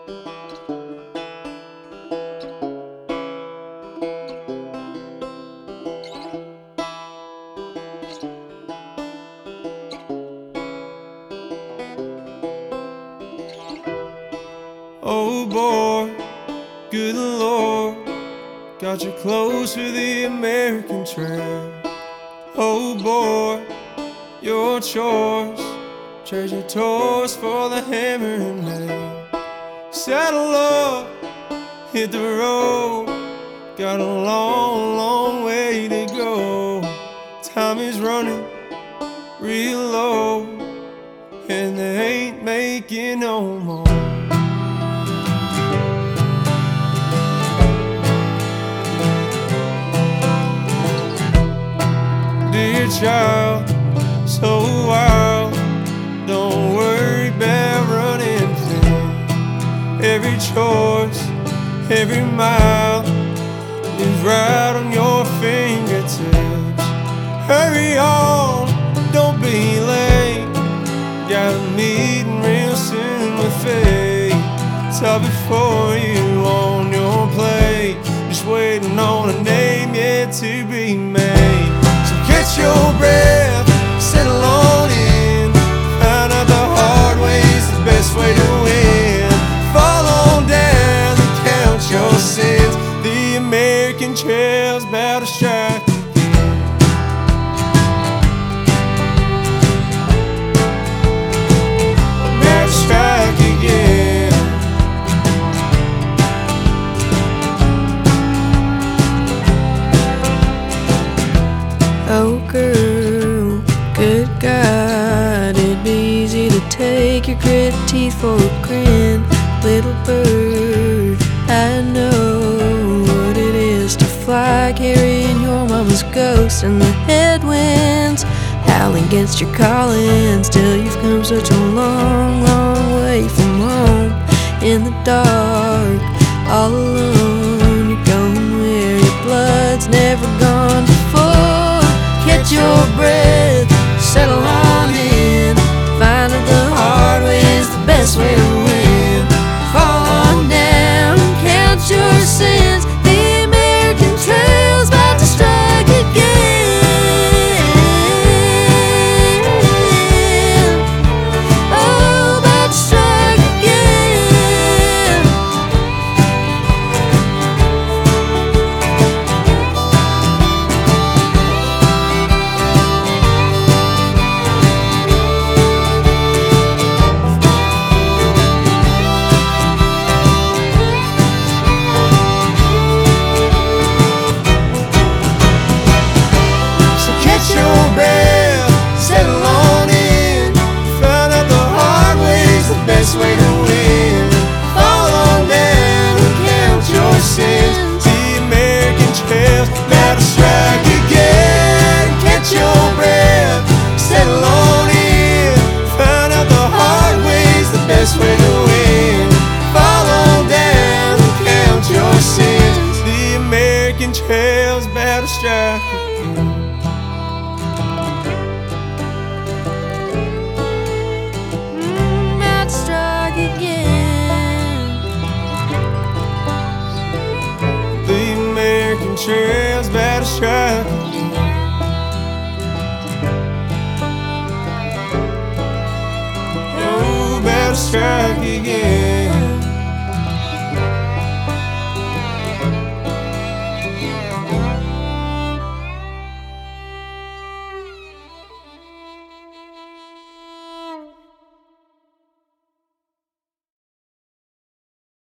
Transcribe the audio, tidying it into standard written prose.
Oh boy, good Lord, got you close for the American trail. Oh boy, your choice, trade your toys for the hammer and nail. Saddle up, hit the road, got a long, long way to go. Time is running real low, and they ain't making no more. Dear child, so wild, don't worry about running thin. Every choice, every mile is right on your fingertips. Hurry on, don't be late, got a meeting real soon with fate. It's all before you on your plate, just waiting on a name yet to be made. Catch your breath, settle on in, find out the hard way's the best way to win. Fall on down and count your sins, the American trail's about to strike again. About to strike again. Oh girl, good God, it'd be easy to take your gritty teeth for a grin. Little bird, I know what it is to fly carrying your mama's ghost, and the headwinds howling against your calling. Still you've come such a long, long way from home. In the dark, all alone, you're going where your blood's never gone before. Catch your breath, settle on in, find out the hard way is the best way to win. Fall on down, count your sins, the American trail's about to strike again. Oh, about to strike again. Catch your breath, settle on in, find out the hard way's the best way to win. Fall on down and count your sins, the American trail's about to strike again. Catch your breath, settle on in, find out the hard way's the best way to win. Fall on down and count your sins, the American trail's about to strike again. About to strike again. The American trail's about to strike again. Oh, about to strike again.